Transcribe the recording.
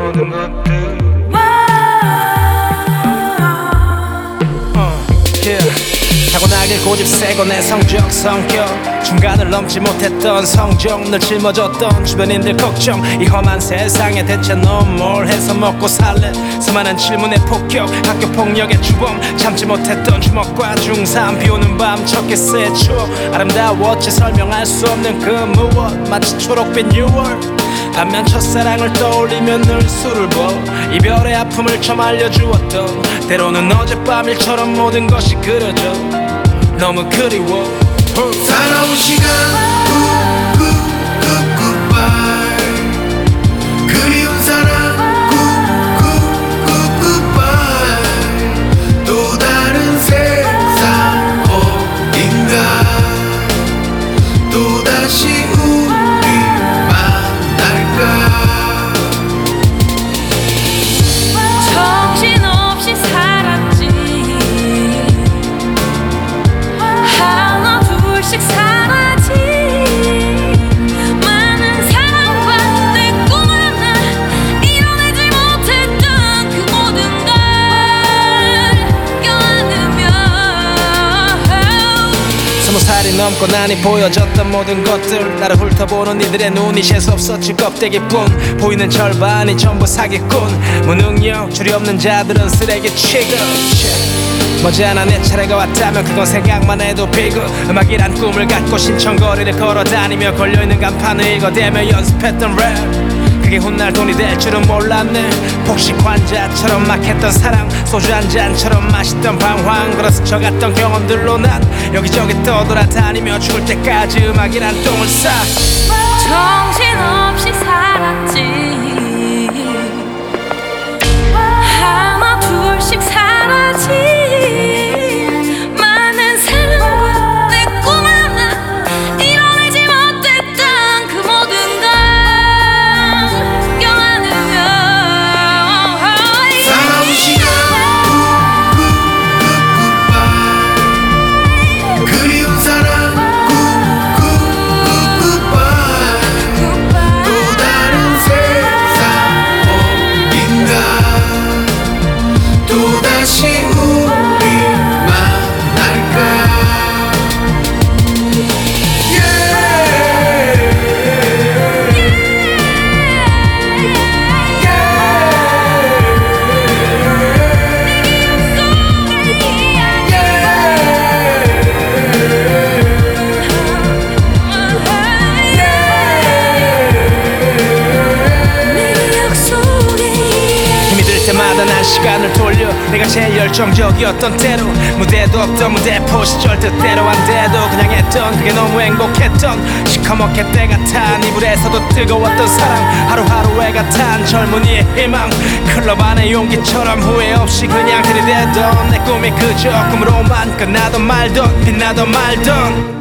모든 것들 타고나길 고집 세고 내 성적 성격 중간을 넘지 못했던 성적 늘 짊어졌던 주변인들 걱정 이 험한 세상에 대체 넌 뭘 해서 먹고 살래 수많은 질문의 폭격 학교 폭력의 주범 참지 못했던 주먹과 중3 비오는 밤 첫 키스의 추억 아름다웠지 설명할 수 없는 그 무엇 마치 초록빛 6월 반면 첫사랑을 떠올리면 늘 술을 버 이별의 아픔을 좀 알려주었던 때로는 어젯밤 일처럼 모든 것이 그려져 너무 그리워 살아온 시간 goodbye 그리운 사랑 goodbye 또 다른 세상 어딘가 또다시 우리 만날까 정신없이 살았지 하나 둘씩 살았지 많은 사랑과 내 꿈 하나 이뤄내지 못했던 그 모든 걸 껴안으며 20살이 넘고 나니 보여졌던 모든 것들 나를 훑어보는 이들의 눈이 재수없었지 껍데기뿐 보이는 절반이 전부 사기꾼 무능력 줄이 없는 자들은 쓰레기 취급 머지않아 내 차례가 왔다면 그건 생각만 해도 비극 음악이란 꿈을 갖고 신청거리를 걸어다니며 걸려있는 간판을 읽어대며 연습했던 랩 그게 훗날 돈이 될 줄은 몰랐네 폭식 환자처럼 막했던 사랑 소주 한 잔처럼 맛있던 방황 그러 스쳐갔던 경험들로 난 여기저기 떠돌아다니며 죽을 때까지 음악이란 똥을 싸 정신없이 살았지 하나 둘씩 살았지 많은 사랑과 내 꿈 하나 이뤄내지 못했던 그 모든 걸 껴안으며 살아온 시간 goodbye 그리운 사랑 goodbye 또 다른 세상 어딘가 또다시 우리 만날까 힘이 들 때마다 난 시간을 돌려 내가 제일 열정적이었던 때로 무대도 없던 무대포 시절 뜻대로 안 돼도 그냥 했던 그게 너무 행복했던 시커멓게 때가 탄 이불에서도 뜨거웠던 사랑 하루하루에 같은 젊은이의 희망 클럽 안의 용기처럼 후회 없이 그냥 들이대던 내 꿈이 그저 꿈으로만 끝나던 말던 빛나던 말던